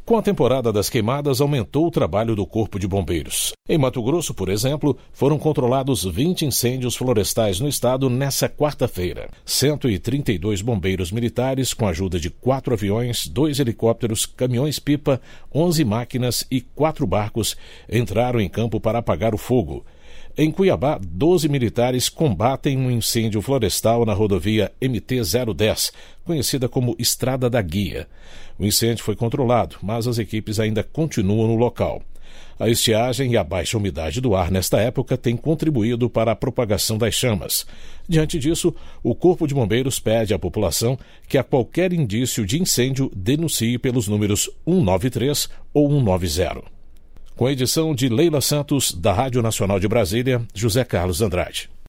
Com a temporada das queimadas, aumentou o trabalho do Corpo de Bombeiros. Em Mato Grosso, por exemplo, foram controlados 20 incêndios florestais no estado nessa quarta-feira. 132 bombeiros militares, com a ajuda de 4 aviões, 2 helicópteros, caminhões-pipa, 11 máquinas e 4 barcos, entraram em campo para apagar o fogo. Em Cuiabá, 12 militares combatem um incêndio florestal na rodovia MT-010, conhecida como Estrada da Guia. O incêndio foi controlado, mas as equipes ainda continuam no local. A estiagem e a baixa umidade do ar nesta época têm contribuído para a propagação das chamas. Diante disso, o Corpo de Bombeiros pede à população que a qualquer indício de incêndio denuncie pelos números 193 ou 190. Com a edição de Leila Santos, da Rádio Nacional de Brasília, José Carlos Andrade.